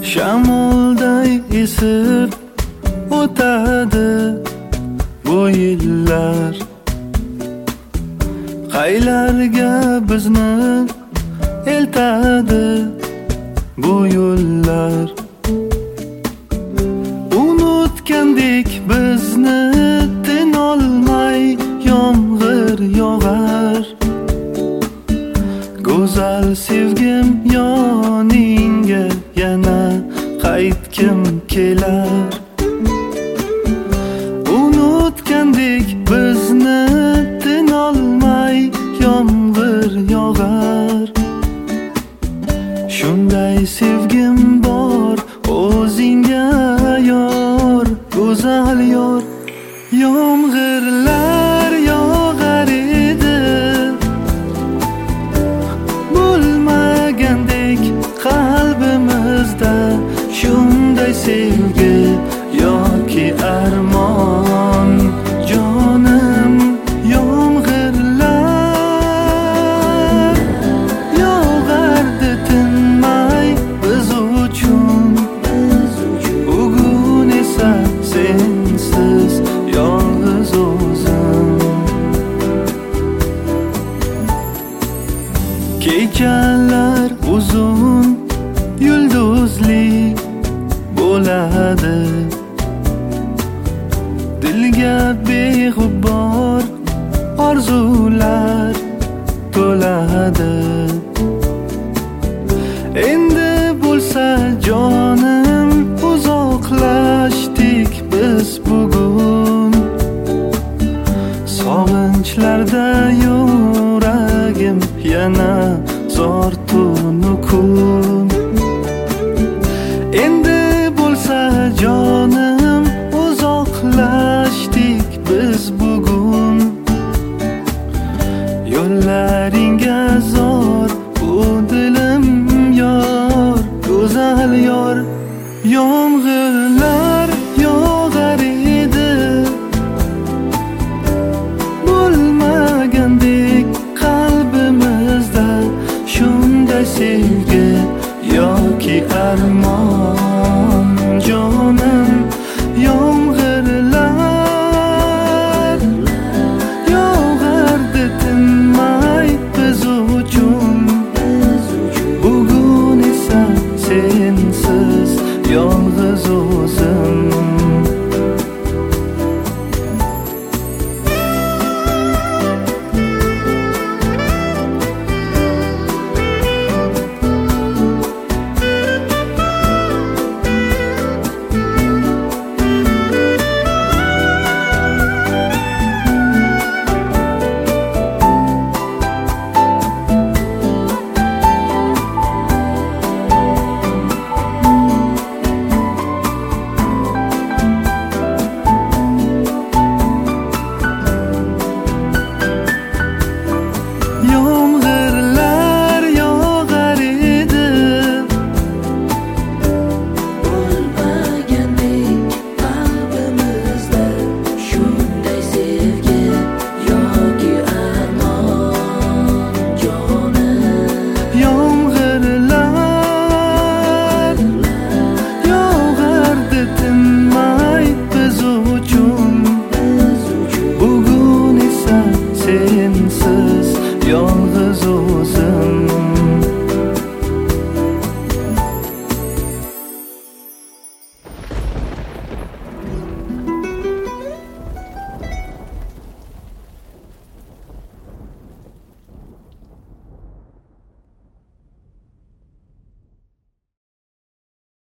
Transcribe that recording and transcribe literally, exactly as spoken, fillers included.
Shamolday esib o'tadi bu yillar, qaylarga bizni eltadi bu yo'llar. Unutgandek bizni tinolmay yomg'ir yog'ar. Go'zal sevgim yoningga yana qaytgim kelar. Unutgandek bizni tinolmay yomg'ir yog'ar. Shunday sevgim bor o'zingga yor, go'zal yor. Yomg'irlar yog'ar edi bo'lmagandek qalbimizda shunday sevgi yoki armon. Jonim yomg'irlar yog'ardi tinmay biz uchun, bugun esa sensiz yolg'iz o'zim. Kechalar uzun yulduzli bo'ladi, dilga beg'ubor orzular to'ladi. Endi bo'lsa jonim uzoqlashdik biz bugun, sog'inchlarda yuragim yana zor tunu kun. Endi bo'lsa jonim uzoqlashdik biz bugun, yo'llaringga zor bu dilim yor, go'zal yor. Yomg'irlar yog'ar edi bo'lmagandek qalbimizda shunday sevgi yoki armon. Jonim yomg'irlar yog'ardi tinmay biz uchun, bugun esa sensiz yolg'iz o'zim. Yomg'irlar yog'ar edi bo'lmagandek qalbimizda shunday sevgi yoki armon. Jonim yomg'irlar yog'ardi tinmay biz uchun, bugun esa sensiz yolg'iz o'zim.